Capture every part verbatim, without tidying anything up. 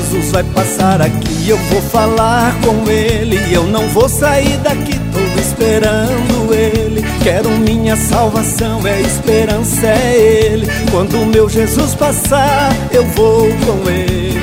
Jesus vai passar aqui, eu vou falar com Ele. Eu não vou sair daqui, tô esperando Ele. Quero minha salvação, é esperança, é Ele. Quando o meu Jesus passar, eu vou com Ele.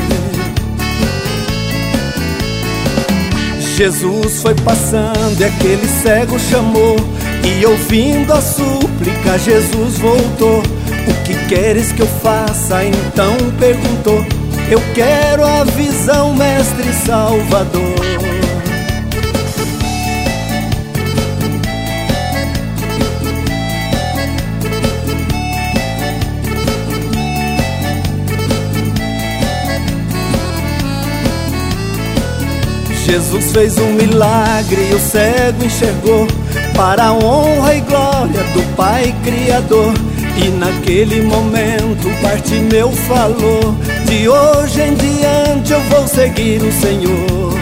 Jesus foi passando e aquele cego chamou, e ouvindo a súplica Jesus voltou. O que queres que eu faça? Então perguntou. Eu quero a visão, mestre e salvador. Jesus fez um milagre e o cego enxergou, para a honra e glória do Pai Criador. E naquele momento Bartimeu falou: de hoje em diante eu vou seguir o Senhor.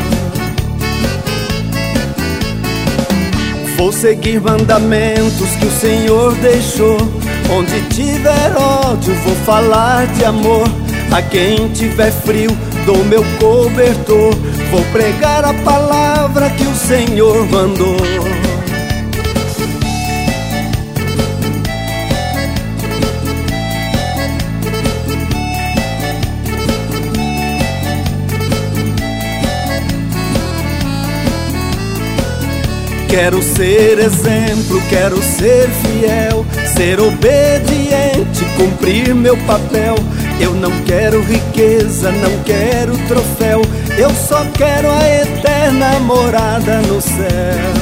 Vou seguir mandamentos que o Senhor deixou. Onde tiver ódio vou falar de amor. A quem tiver frio dou meu cobertor. Vou pregar a palavra que o Senhor mandou. Quero ser exemplo, quero ser fiel, ser obediente, cumprir meu papel. Eu não quero riqueza, não quero troféu, eu só quero a eterna morada no céu.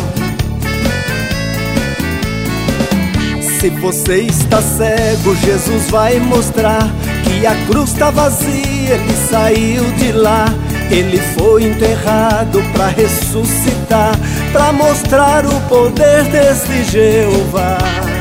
Se você está cego, Jesus vai mostrar que a cruz está vazia, Ele saiu de lá. Ele foi enterrado para ressuscitar, para mostrar o poder desse Jeová.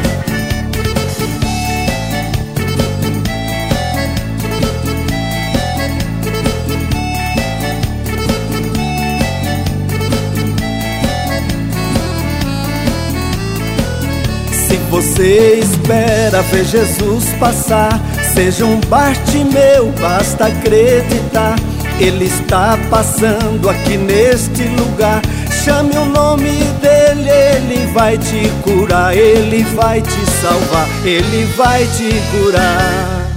Se você espera ver Jesus passar, seja um Bartimeu, basta acreditar. Ele está passando aqui neste lugar. Chame o nome dele, Ele vai te curar. Ele vai te salvar, Ele vai te curar.